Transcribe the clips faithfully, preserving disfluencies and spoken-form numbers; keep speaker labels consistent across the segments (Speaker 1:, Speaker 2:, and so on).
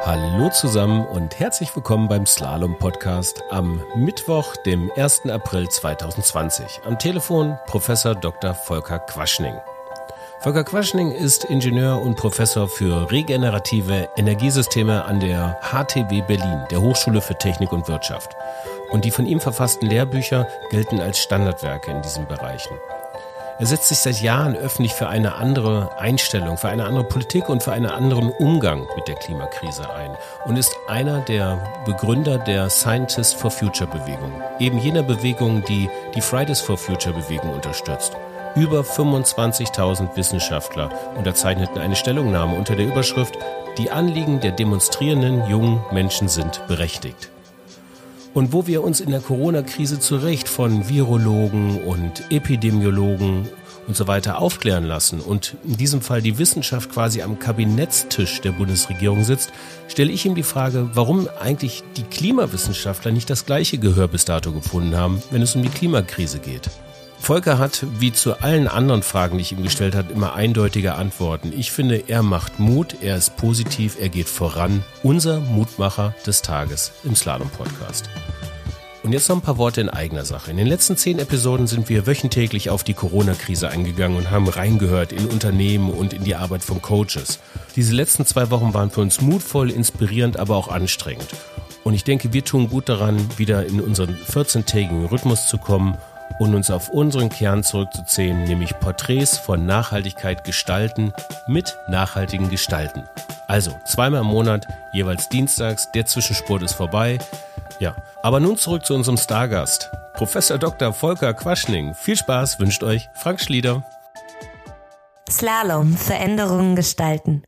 Speaker 1: Hallo zusammen und herzlich willkommen beim Slalom-Podcast am Mittwoch, dem ersten April zweitausendzwanzig. Am Telefon Professor Doktor Volker Quaschning. Volker Quaschning ist Ingenieur und Professor für regenerative Energiesysteme an der H T W Berlin, der Hochschule für Technik und Wirtschaft. Und die von ihm verfassten Lehrbücher gelten als Standardwerke in diesen Bereichen. Er setzt sich seit Jahren öffentlich für eine andere Einstellung, für eine andere Politik und für einen anderen Umgang mit der Klimakrise ein und ist einer der Begründer der Scientists for Future Bewegung, eben jener Bewegung, die die Fridays for Future Bewegung unterstützt. Über fünfundzwanzigtausend Wissenschaftler unterzeichneten eine Stellungnahme unter der Überschrift „Die Anliegen der demonstrierenden jungen Menschen sind berechtigt". Und wo wir uns in der Corona-Krise zu Recht von Virologen und Epidemiologen und so weiter aufklären lassen und in diesem Fall die Wissenschaft quasi am Kabinettstisch der Bundesregierung sitzt, stelle ich ihm die Frage, warum eigentlich die Klimawissenschaftler nicht das gleiche Gehör bis dato gefunden haben, wenn es um die Klimakrise geht. Volker hat, wie zu allen anderen Fragen, die ich ihm gestellt habe, immer eindeutige Antworten. Ich finde, er macht Mut, er ist positiv, er geht voran. Unser Mutmacher des Tages im Slalom-Podcast. Und jetzt noch ein paar Worte in eigener Sache. In den letzten zehn Episoden sind wir wöchentaglich auf die Corona-Krise eingegangen und haben reingehört in Unternehmen und in die Arbeit von Coaches. Diese letzten zwei Wochen waren für uns mutvoll, inspirierend, aber auch anstrengend. Und ich denke, wir tun gut daran, wieder in unseren vierzehntägigen Rhythmus zu kommen und uns auf unseren Kern zurückzuziehen, nämlich Porträts von Nachhaltigkeit gestalten mit nachhaltigen Gestalten. Also zweimal im Monat, jeweils dienstags, der Zwischenspurt ist vorbei. Ja, aber nun zurück zu unserem Stargast, Professor Doktor Volker Quaschning. Viel Spaß wünscht euch Frank Schlieder.
Speaker 2: Slalom, Veränderungen gestalten.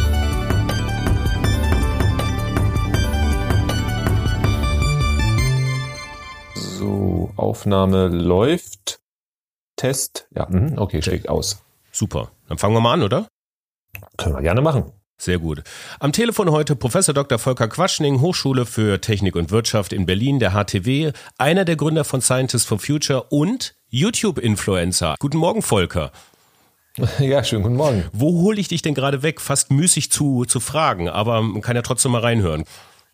Speaker 3: So, Aufnahme läuft. Test. Ja, okay, schlägt aus.
Speaker 1: Super. Dann fangen wir mal an, oder?
Speaker 3: Können wir gerne machen.
Speaker 1: Sehr gut. Am Telefon heute Professor Doktor Volker Quaschning, Hochschule für Technik und Wirtschaft in Berlin, der H T W, einer der Gründer von Scientists for Future und YouTube-Influencer. Guten Morgen, Volker.
Speaker 3: Ja, schönen guten Morgen.
Speaker 1: Wo hole ich dich denn gerade weg? Fast müßig zu, zu fragen, aber man kann ja trotzdem mal reinhören.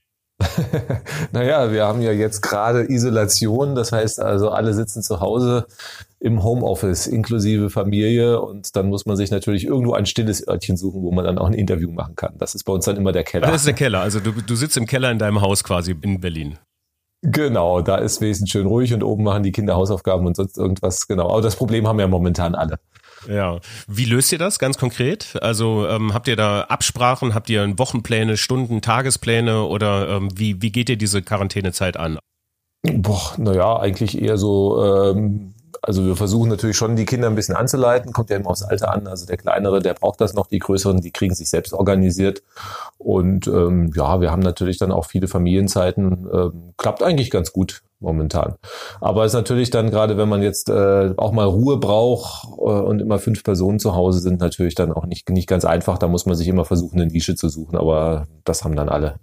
Speaker 3: Naja, wir haben ja jetzt gerade Isolation, das heißt also alle sitzen zu Hause im Homeoffice inklusive Familie und dann muss man sich natürlich irgendwo ein stilles Örtchen suchen, wo man dann auch ein Interview machen kann. Das ist bei uns dann immer der Keller.
Speaker 1: Das ist der Keller, also du, du sitzt im Keller in deinem Haus quasi in Berlin.
Speaker 3: Genau, da ist wesentlich schön ruhig und oben machen die Kinder Hausaufgaben und sonst irgendwas, genau. Aber das Problem haben ja momentan alle.
Speaker 1: Ja, wie löst ihr das ganz konkret? Also ähm, habt ihr da Absprachen, habt ihr Wochenpläne, Stunden, Tagespläne oder ähm, wie, wie geht ihr diese Quarantänezeit an?
Speaker 3: Boah, naja, eigentlich eher so, ähm, also wir versuchen natürlich schon die Kinder ein bisschen anzuleiten, kommt ja immer aufs Alter an, also der Kleinere, der braucht das noch, die Größeren, die kriegen sich selbst organisiert und ähm, ja, wir haben natürlich dann auch viele Familienzeiten, ähm, klappt eigentlich ganz gut momentan. Aber es ist natürlich dann, gerade wenn man jetzt äh, auch mal Ruhe braucht äh, und immer fünf Personen zu Hause sind, natürlich dann auch nicht, nicht ganz einfach. Da muss man sich immer versuchen, eine Nische zu suchen. Aber das haben dann alle.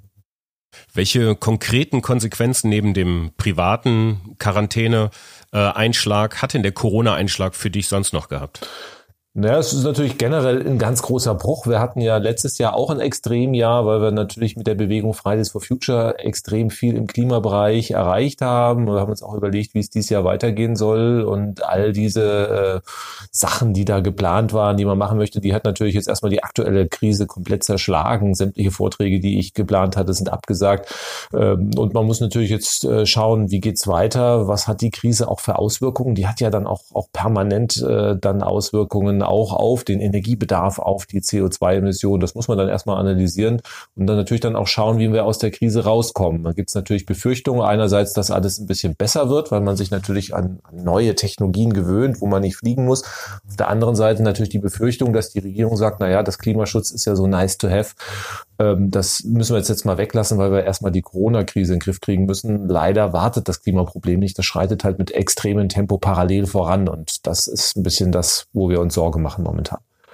Speaker 1: Welche konkreten Konsequenzen neben dem privaten Quarantäne-Einschlag hat denn der Corona-Einschlag für dich sonst noch gehabt?
Speaker 3: Naja, es ist natürlich generell ein ganz großer Bruch. Wir hatten ja letztes Jahr auch ein Extremjahr, weil wir natürlich mit der Bewegung Fridays for Future extrem viel im Klimabereich erreicht haben. Wir haben uns auch überlegt, wie es dieses Jahr weitergehen soll. Und all diese äh, Sachen, die da geplant waren, die man machen möchte, die hat natürlich jetzt erstmal die aktuelle Krise komplett zerschlagen. Sämtliche Vorträge, die ich geplant hatte, sind abgesagt. Ähm, und man muss natürlich jetzt äh, schauen, wie geht's weiter? Was hat die Krise auch für Auswirkungen? Die hat ja dann auch, auch permanent äh, dann Auswirkungen auch auf den Energiebedarf, auf die C O zwei Emissionen. Das muss man dann erstmal analysieren und dann natürlich dann auch schauen, wie wir aus der Krise rauskommen. Da gibt es natürlich Befürchtungen. Einerseits, dass alles ein bisschen besser wird, weil man sich natürlich an, an neue Technologien gewöhnt, wo man nicht fliegen muss. Auf der anderen Seite natürlich die Befürchtung, dass die Regierung sagt, naja, das Klimaschutz ist ja so nice to have. Ähm, das müssen wir jetzt, jetzt mal weglassen, weil wir erstmal die Corona-Krise in den Griff kriegen müssen. Leider wartet das Klimaproblem nicht. Das schreitet halt mit extremem Tempo parallel voran und das ist ein bisschen das, wo wir uns Sorge machen momentan.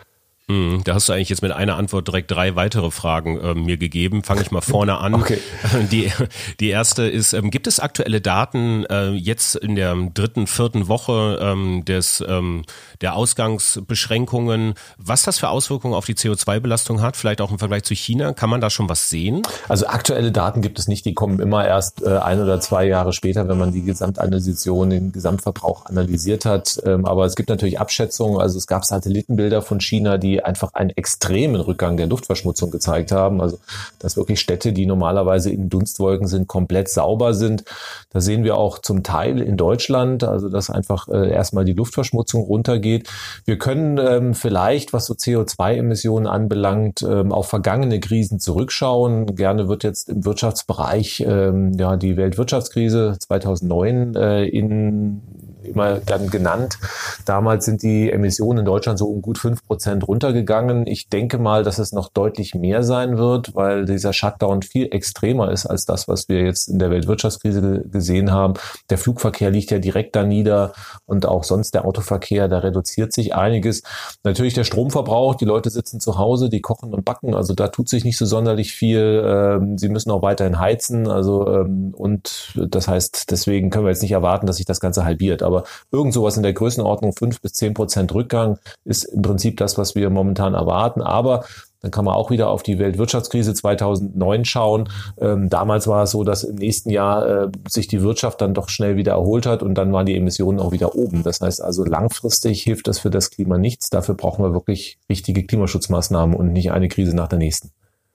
Speaker 1: Da hast du eigentlich jetzt mit einer Antwort direkt drei weitere Fragen äh, mir gegeben. Fange ich mal vorne an.
Speaker 3: Okay.
Speaker 1: Die, die erste ist, ähm, gibt es aktuelle Daten äh, jetzt in der dritten, vierten Woche ähm, des ähm, der Ausgangsbeschränkungen, was das für Auswirkungen auf die C O zwei Belastung hat, vielleicht auch im Vergleich zu China? Kann man da schon was sehen?
Speaker 3: Also aktuelle Daten gibt es nicht, die kommen immer erst äh, ein oder zwei Jahre später, wenn man die Gesamtanalysation, den Gesamtverbrauch analysiert hat. Ähm, aber es gibt natürlich Abschätzungen, also es gab Satellitenbilder von China, die einfach einen extremen Rückgang der Luftverschmutzung gezeigt haben. Also dass wirklich Städte, die normalerweise in Dunstwolken sind, komplett sauber sind. Da sehen wir auch zum Teil in Deutschland, also dass einfach äh, erstmal die Luftverschmutzung runtergeht. Wir können ähm, vielleicht, was so C O zwei Emissionen anbelangt, ähm, auf vergangene Krisen zurückschauen. Gerne wird jetzt im Wirtschaftsbereich ähm, ja die Weltwirtschaftskrise zweitausendneun äh, in immer dann genannt. Damals sind die Emissionen in Deutschland so um gut fünf Prozent runtergegangen. Ich denke mal, dass es noch deutlich mehr sein wird, weil dieser Shutdown viel extremer ist als das, was wir jetzt in der Weltwirtschaftskrise gesehen haben. Der Flugverkehr liegt ja direkt da nieder und auch sonst der Autoverkehr, da reduziert sich einiges. Natürlich der Stromverbrauch, die Leute sitzen zu Hause, die kochen und backen, also da tut sich nicht so sonderlich viel. Sie müssen auch weiterhin heizen, also und das heißt, deswegen können wir jetzt nicht erwarten, dass sich das Ganze halbiert. Aber Aber irgend sowas in der Größenordnung fünf bis zehn Prozent Rückgang ist im Prinzip das, was wir momentan erwarten. Aber dann kann man auch wieder auf die Weltwirtschaftskrise zweitausendneun schauen. Ähm, damals war es so, dass im nächsten Jahr äh, sich die Wirtschaft dann doch schnell wieder erholt hat und dann waren die Emissionen auch wieder oben. Das heißt also, langfristig hilft das für das Klima nichts. Dafür brauchen wir wirklich richtige Klimaschutzmaßnahmen und nicht eine Krise nach der nächsten.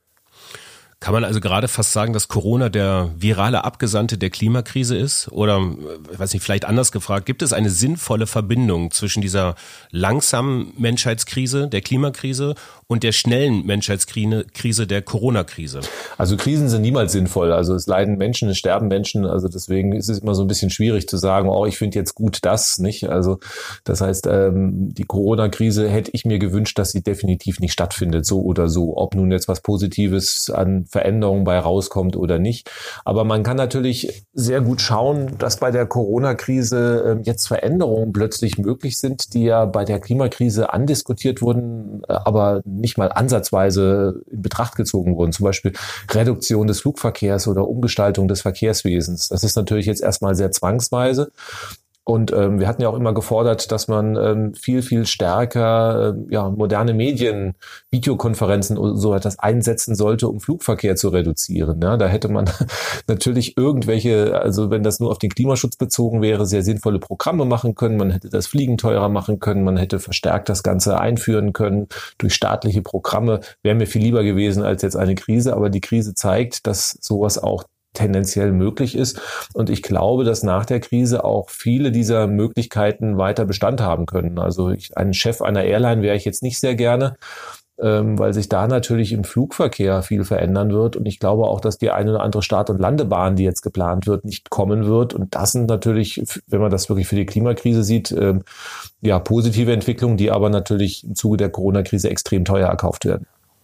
Speaker 1: Kann man also gerade fast sagen, dass Corona der virale Abgesandte der Klimakrise ist? Oder, ich weiß nicht, vielleicht anders gefragt, gibt es eine sinnvolle Verbindung zwischen dieser langsamen Menschheitskrise, der Klimakrise, und der schnellen Menschheitskrise, der Corona-Krise?
Speaker 3: Also Krisen sind niemals sinnvoll. Also es leiden Menschen, es sterben Menschen. Also deswegen ist es immer so ein bisschen schwierig zu sagen, oh, ich finde jetzt gut das, nicht? Also das heißt, ähm, die Corona-Krise hätte ich mir gewünscht, dass sie definitiv nicht stattfindet, so oder so. Ob nun jetzt was Positives an Veränderungen bei rauskommt oder nicht. Aber man kann natürlich sehr gut schauen, dass bei der Corona-Krise jetzt Veränderungen plötzlich möglich sind, die ja bei der Klimakrise andiskutiert wurden, aber nicht mal ansatzweise in Betracht gezogen wurden. Zum Beispiel Reduktion des Flugverkehrs oder Umgestaltung des Verkehrswesens. Das ist natürlich jetzt erstmal sehr zwangsweise. Und ähm, wir hatten ja auch immer gefordert, dass man ähm, viel, viel stärker äh, ja, moderne Medien, Videokonferenzen und so etwas einsetzen sollte, um Flugverkehr zu reduzieren. Ja, da hätte man natürlich irgendwelche, also wenn das nur auf den Klimaschutz bezogen wäre, sehr sinnvolle Programme machen können. Man hätte das Fliegen teurer machen können. Man hätte verstärkt das Ganze einführen können durch staatliche Programme. Wäre mir viel lieber gewesen als jetzt eine Krise. Aber die Krise zeigt, dass sowas auch tendenziell möglich ist. Und ich glaube, dass nach der Krise auch viele dieser Möglichkeiten weiter Bestand haben können. Also ich, ein Chef einer Airline wäre ich jetzt nicht sehr gerne, ähm, weil sich da natürlich im Flugverkehr viel verändern wird. Und ich glaube auch, dass die eine oder andere Start- und Landebahn, die jetzt geplant wird, nicht kommen wird. Und das sind natürlich, wenn man das wirklich für die Klimakrise sieht, ähm, ja, positive Entwicklungen, die aber natürlich im Zuge der Corona-Krise extrem teuer erkauft werden.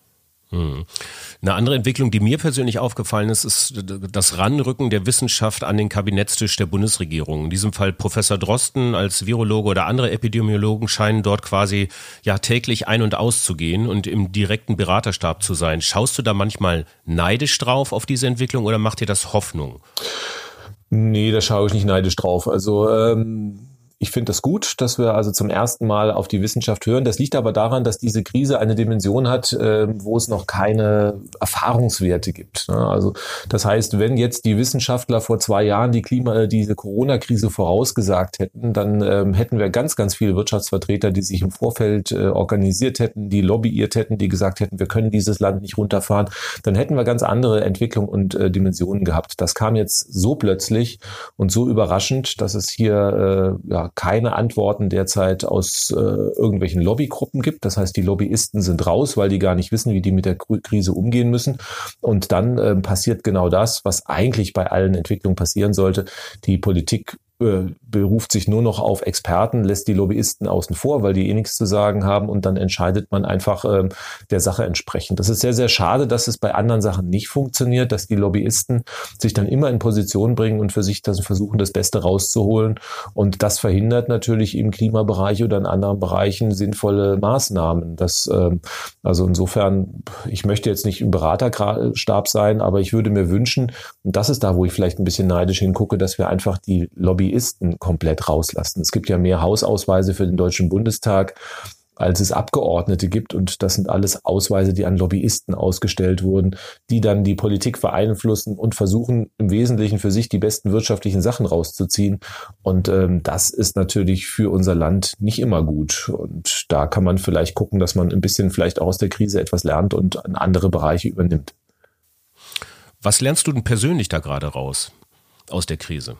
Speaker 1: Hm. Eine andere Entwicklung, die mir persönlich aufgefallen ist, ist das Ranrücken der Wissenschaft an den Kabinettstisch der Bundesregierung. In diesem Fall Professor Drosten als Virologe oder andere Epidemiologen scheinen dort quasi ja täglich ein- und auszugehen und im direkten Beraterstab zu sein. Schaust du da manchmal neidisch drauf auf diese Entwicklung oder macht dir das Hoffnung?
Speaker 3: Nee, da schaue ich nicht neidisch drauf. Also ähm Ich finde es gut, dass wir also zum ersten Mal auf die Wissenschaft hören. Das liegt aber daran, dass diese Krise eine Dimension hat, äh, wo es noch keine Erfahrungswerte gibt. Ne? Also das heißt, wenn jetzt die Wissenschaftler vor zwei Jahren die Klima, diese Corona-Krise vorausgesagt hätten, dann ähm, hätten wir ganz, ganz viele Wirtschaftsvertreter, die sich im Vorfeld äh, organisiert hätten, die lobbyiert hätten, die gesagt hätten, wir können dieses Land nicht runterfahren. Dann hätten wir ganz andere Entwicklungen und äh, Dimensionen gehabt. Das kam jetzt so plötzlich und so überraschend, dass es hier äh, ja keine Antworten derzeit aus äh, irgendwelchen Lobbygruppen gibt. Das heißt, die Lobbyisten sind raus, weil die gar nicht wissen, wie die mit der Krise umgehen müssen. Und dann äh, passiert genau das, was eigentlich bei allen Entwicklungen passieren sollte. Die Politik beruft sich nur noch auf Experten, lässt die Lobbyisten außen vor, weil die eh nichts zu sagen haben und dann entscheidet man einfach äh, der Sache entsprechend. Das ist sehr, sehr schade, dass es bei anderen Sachen nicht funktioniert, dass die Lobbyisten sich dann immer in Position bringen und für sich das versuchen, das Beste rauszuholen. Und das verhindert natürlich im Klimabereich oder in anderen Bereichen sinnvolle Maßnahmen. Das, äh, also insofern, ich möchte jetzt nicht im Beraterstab sein, aber ich würde mir wünschen, und das ist da, wo ich vielleicht ein bisschen neidisch hingucke, dass wir einfach die Lobby Lobbyisten komplett rauslassen. Es gibt ja mehr Hausausweise für den Deutschen Bundestag, als es Abgeordnete gibt. Und das sind alles Ausweise, die an Lobbyisten ausgestellt wurden, die dann die Politik beeinflussen und versuchen im Wesentlichen für sich die besten wirtschaftlichen Sachen rauszuziehen. Und ähm, das ist natürlich für unser Land nicht immer gut. Und da kann man vielleicht gucken, dass man ein bisschen vielleicht auch aus der Krise etwas lernt und an andere Bereiche übernimmt.
Speaker 1: Was lernst du denn persönlich da gerade raus aus der Krise?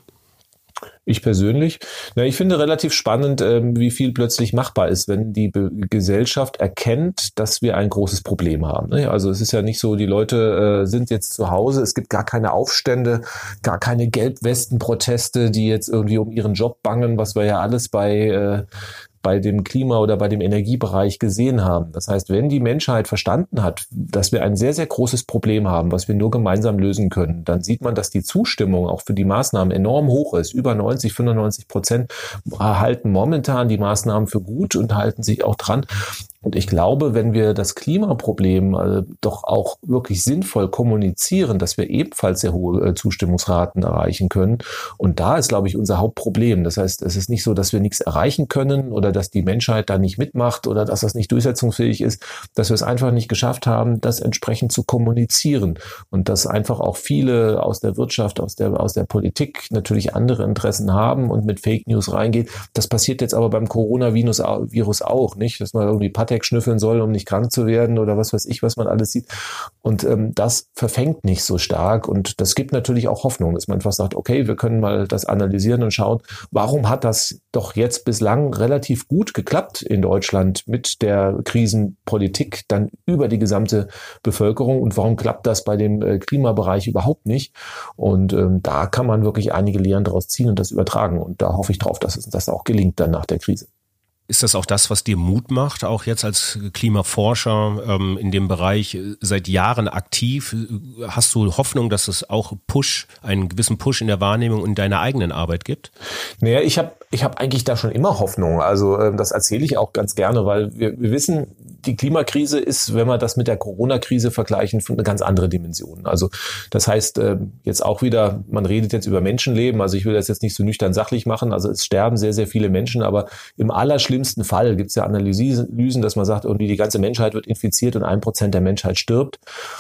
Speaker 3: Ich persönlich, na, ich finde relativ spannend, ähm, wie viel plötzlich machbar ist, wenn die Be- Gesellschaft erkennt, dass wir ein großes Problem haben. Ne? Also es ist ja nicht so, die Leute äh, sind jetzt zu Hause, es gibt gar keine Aufstände, gar keine Gelbwesten-Proteste, die jetzt irgendwie um ihren Job bangen, was wir ja alles bei äh, bei dem Klima- oder bei dem Energiebereich gesehen haben. Das heißt, wenn die Menschheit verstanden hat, dass wir ein sehr, sehr großes Problem haben, was wir nur gemeinsam lösen können, dann sieht man, dass die Zustimmung auch für die Maßnahmen enorm hoch ist. Über neunzig, fünfundneunzig Prozent halten momentan die Maßnahmen für gut und halten sich auch dran. Und ich glaube, wenn wir das Klimaproblem äh, doch auch wirklich sinnvoll kommunizieren, dass wir ebenfalls sehr hohe äh, Zustimmungsraten erreichen können. Und da ist, glaube ich, unser Hauptproblem. Das heißt, es ist nicht so, dass wir nichts erreichen können oder dass die Menschheit da nicht mitmacht oder dass das nicht durchsetzungsfähig ist, dass wir es einfach nicht geschafft haben, das entsprechend zu kommunizieren. Und dass einfach auch viele aus der Wirtschaft, aus der, aus der Politik natürlich andere Interessen haben und mit Fake News reingehen. Das passiert jetzt aber beim Coronavirus auch, nicht? Dass man irgendwie Patek schnüffeln soll, um nicht krank zu werden oder was weiß ich, was man alles sieht. Und ähm, das verfängt nicht so stark. Und das gibt natürlich auch Hoffnung, dass man einfach sagt, okay, wir können mal das analysieren und schauen, warum hat das doch jetzt bislang relativ gut geklappt in Deutschland mit der Krisenpolitik dann über die gesamte Bevölkerung und warum klappt das bei dem äh, Klimabereich überhaupt nicht? Und ähm, da kann man wirklich einige Lehren daraus ziehen und das übertragen. Und da hoffe ich drauf, dass es das auch gelingt dann nach der Krise.
Speaker 1: Ist das auch das, was dir Mut macht, auch jetzt als Klimaforscher ähm, in dem Bereich seit Jahren aktiv? Hast du Hoffnung, dass es auch Push, einen gewissen Push in der Wahrnehmung in deiner eigenen Arbeit gibt?
Speaker 3: Naja, ich habe ich hab eigentlich da schon immer Hoffnung. Also äh, das erzähle ich auch ganz gerne, weil wir, wir wissen, die Klimakrise ist, wenn wir das mit der Corona-Krise vergleichen, eine ganz andere Dimension. Also das heißt, äh, jetzt auch wieder, man redet jetzt über Menschenleben, also ich will das jetzt nicht so nüchtern sachlich machen, also es sterben sehr, sehr viele Menschen, aber im allerschlimmsten Fall gibt es ja Analysen, dass man sagt, irgendwie die ganze Menschheit wird infiziert und ein Prozent der Menschheit stirbt.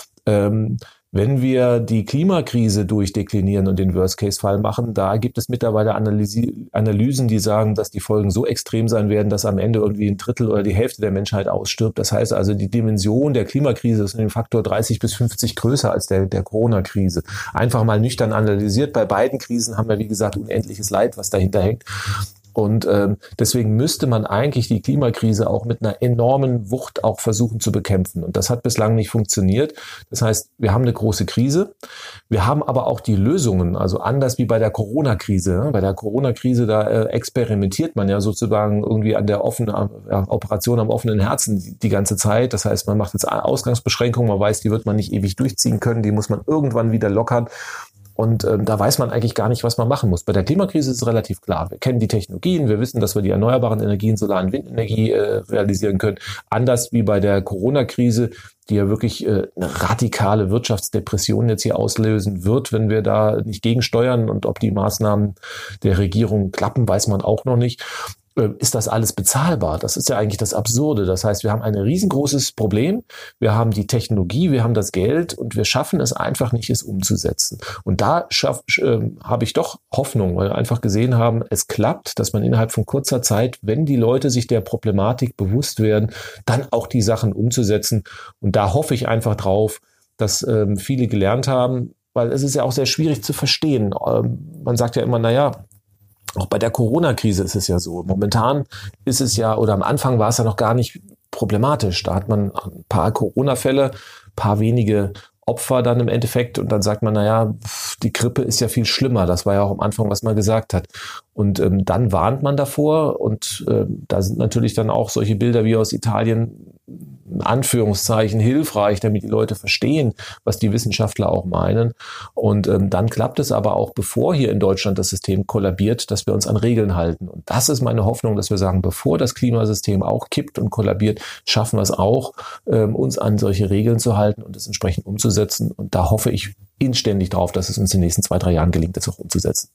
Speaker 3: Ähm, Wenn wir die Klimakrise durchdeklinieren und den Worst-Case-Fall machen, da gibt es mittlerweile Analysi- Analysen, die sagen, dass die Folgen so extrem sein werden, dass am Ende irgendwie ein Drittel oder die Hälfte der Menschheit ausstirbt. Das heißt also, die Dimension der Klimakrise ist in dem Faktor dreißig bis fünfzig größer als der, der Corona-Krise. Einfach mal nüchtern analysiert. Bei beiden Krisen haben wir, wie gesagt, unendliches Leid, was dahinter hängt. Und ähm, deswegen müsste man eigentlich die Klimakrise auch mit einer enormen Wucht auch versuchen zu bekämpfen. Und das hat bislang nicht funktioniert. Das heißt, wir haben eine große Krise. Wir haben aber auch die Lösungen. Also anders wie bei der Corona-Krise. Bei der Corona-Krise, da äh, experimentiert man ja sozusagen irgendwie an der offenen äh, Operation am offenen Herzen die, die ganze Zeit. Das heißt, man macht jetzt Ausgangsbeschränkungen. Man weiß, die wird man nicht ewig durchziehen können. Die muss man irgendwann wieder lockern. Und ähm, da weiß man eigentlich gar nicht, was man machen muss. Bei der Klimakrise ist es relativ klar. Wir kennen die Technologien, wir wissen, dass wir die erneuerbaren Energien, Solar- und Windenergie äh, realisieren können. Anders wie bei der Corona-Krise, die ja wirklich äh, eine radikale Wirtschaftsdepression jetzt hier auslösen wird, wenn wir da nicht gegensteuern. Und ob die Maßnahmen der Regierung klappen, weiß man auch noch nicht. Ist das alles bezahlbar? Das ist ja eigentlich das Absurde. Das heißt, wir haben ein riesengroßes Problem, wir haben die Technologie, wir haben das Geld und wir schaffen es einfach nicht, es umzusetzen. Und da schaff, äh, habe ich doch Hoffnung, weil wir einfach gesehen haben, es klappt, dass man innerhalb von kurzer Zeit, wenn die Leute sich der Problematik bewusst werden, dann auch die Sachen umzusetzen. Und da hoffe ich einfach drauf, dass ähm, viele gelernt haben, weil es ist ja auch sehr schwierig zu verstehen. Ähm, man sagt ja immer, naja, auch bei der Corona-Krise ist es ja so. Momentan ist es ja, oder am Anfang war es ja noch gar nicht problematisch. Da hat man ein paar Corona-Fälle, ein paar wenige Opfer dann im Endeffekt und dann sagt man, naja, die Grippe ist ja viel schlimmer. Das war ja auch am Anfang, was man gesagt hat. Und ähm, dann warnt man davor und äh, da sind natürlich dann auch solche Bilder wie aus Italien in Anführungszeichen hilfreich, damit die Leute verstehen, was die Wissenschaftler auch meinen. Und ähm, dann klappt es aber auch, bevor hier in Deutschland das System kollabiert, dass wir uns an Regeln halten. Und das ist meine Hoffnung, dass wir sagen, bevor das Klimasystem auch kippt und kollabiert, schaffen wir es auch, ähm, uns an solche Regeln zu halten und es entsprechend umzusetzen. Und da hoffe ich inständig drauf, dass es uns in den nächsten zwei, drei Jahren gelingt, das auch umzusetzen.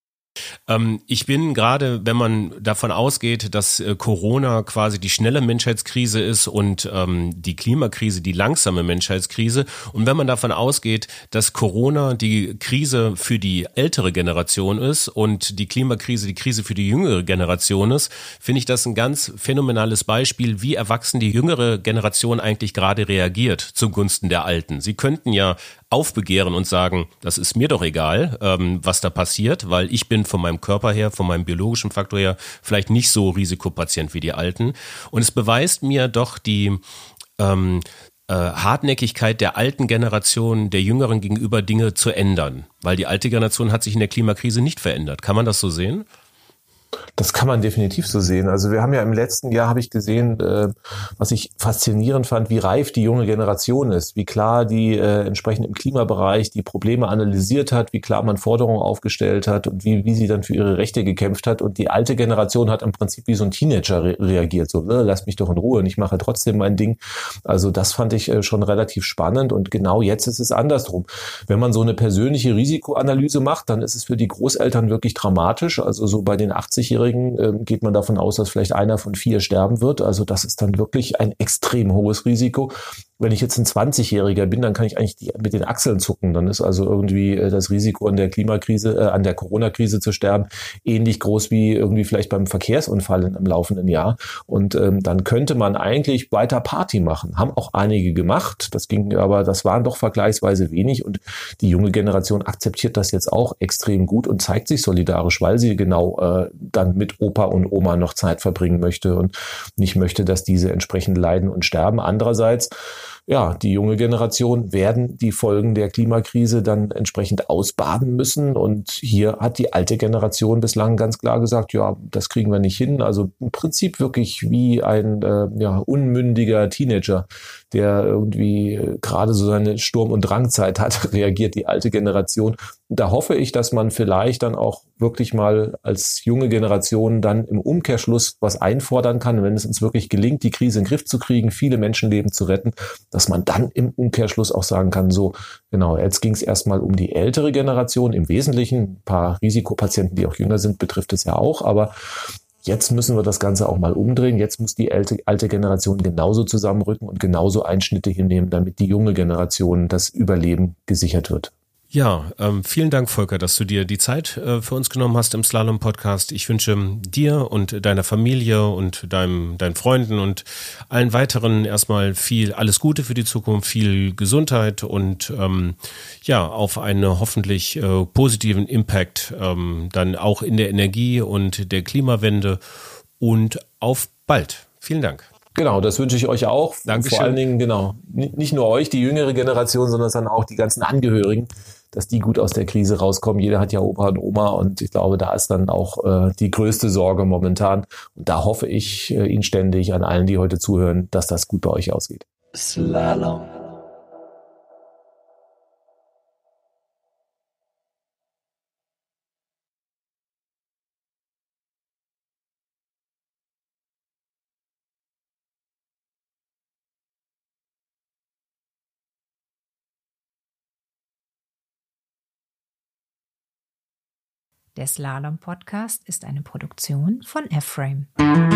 Speaker 1: Ähm, ich bin gerade, wenn man davon ausgeht, dass äh, Corona quasi die schnelle Menschheitskrise ist und ähm, die Klimakrise die langsame Menschheitskrise, und wenn man davon ausgeht, dass Corona die Krise für die ältere Generation ist und die Klimakrise die Krise für die jüngere Generation ist, finde ich das ein ganz phänomenales Beispiel, wie erwachsen die jüngere Generation eigentlich gerade reagiert zugunsten der Alten. Sie könnten ja aufbegehren und sagen, das ist mir doch egal, ähm, was da passiert, weil ich bin von meinem Körper her, von meinem biologischen Faktor her vielleicht nicht so Risikopatient wie die Alten. Und es beweist mir doch die ähm, äh, Hartnäckigkeit der alten Generation, der Jüngeren gegenüber, Dinge zu ändern. Weil die alte Generation hat sich in der Klimakrise nicht verändert. Kann man das so sehen?
Speaker 3: Das kann man definitiv so sehen. Also wir haben ja im letzten Jahr, habe ich gesehen, äh, was ich faszinierend fand, wie reif die junge Generation ist, wie klar die äh, entsprechend im Klimabereich die Probleme analysiert hat, wie klar man Forderungen aufgestellt hat und wie, wie sie dann für ihre Rechte gekämpft hat. Und die alte Generation hat im Prinzip wie so ein Teenager re- reagiert, so, äh, lass mich doch in Ruhe und ich mache trotzdem mein Ding. Also das fand ich äh, schon relativ spannend und genau jetzt ist es andersrum. Wenn man so eine persönliche Risikoanalyse macht, dann ist es für die Großeltern wirklich dramatisch. Also so bei den achtzigjährigen geht man davon aus, dass vielleicht einer von vier sterben wird. Also das ist dann wirklich ein extrem hohes Risiko. Wenn ich jetzt ein zwanzigjähriger bin, dann kann ich eigentlich die, mit den Achseln zucken. Dann ist also irgendwie das Risiko an der Klimakrise, äh, an der Corona-Krise zu sterben, ähnlich groß wie irgendwie vielleicht beim Verkehrsunfall im laufenden Jahr. Und ähm, dann könnte man eigentlich weiter Party machen. Haben auch einige gemacht. Das ging, aber das waren doch vergleichsweise wenig. Und die junge Generation akzeptiert das jetzt auch extrem gut und zeigt sich solidarisch, weil sie genau äh, dann mit Opa und Oma noch Zeit verbringen möchte und nicht möchte, dass diese entsprechend leiden und sterben. Andererseits, ja, die junge Generation werden die Folgen der Klimakrise dann entsprechend ausbaden müssen. Und hier hat die alte Generation bislang ganz klar gesagt, ja, das kriegen wir nicht hin. Also im Prinzip wirklich wie ein äh, ja, unmündiger Teenager, der irgendwie äh, gerade so seine Sturm- und Drangzeit hat, reagiert die alte Generation. Und da hoffe ich, dass man vielleicht dann auch wirklich mal als junge Generation dann im Umkehrschluss was einfordern kann, wenn es uns wirklich gelingt, die Krise in den Griff zu kriegen, viele Menschenleben zu retten, dass man dann im Umkehrschluss auch sagen kann, so, genau, jetzt ging es erstmal um die ältere Generation, im Wesentlichen, ein paar Risikopatienten, die auch jünger sind, betrifft es ja auch, aber jetzt müssen wir das Ganze auch mal umdrehen, jetzt muss die alte, alte Generation genauso zusammenrücken und genauso Einschnitte hinnehmen, damit die junge Generation das Überleben gesichert wird.
Speaker 1: Ja, ähm, vielen Dank, Volker, dass du dir die Zeit äh, für uns genommen hast im Slalom-Podcast. Ich wünsche dir und deiner Familie und deinem, deinen Freunden und allen weiteren erstmal viel, alles Gute für die Zukunft, viel Gesundheit und ähm, ja, auf einen hoffentlich äh, positiven Impact ähm, dann auch in der Energie und der Klimawende und auf bald. Vielen Dank.
Speaker 3: Genau, das wünsche ich euch auch.
Speaker 1: Dankeschön.
Speaker 3: Vor allen Dingen, genau, nicht nur euch, die jüngere Generation, sondern dann auch die ganzen Angehörigen, dass die gut aus der Krise rauskommen. Jeder hat ja Opa und Oma und ich glaube, da ist dann auch äh, die größte Sorge momentan. Und da hoffe ich äh, inständig an allen, die heute zuhören, dass das gut bei euch ausgeht.
Speaker 4: Slalom.
Speaker 5: Der Slalom-Podcast ist eine Produktion von F-Frame.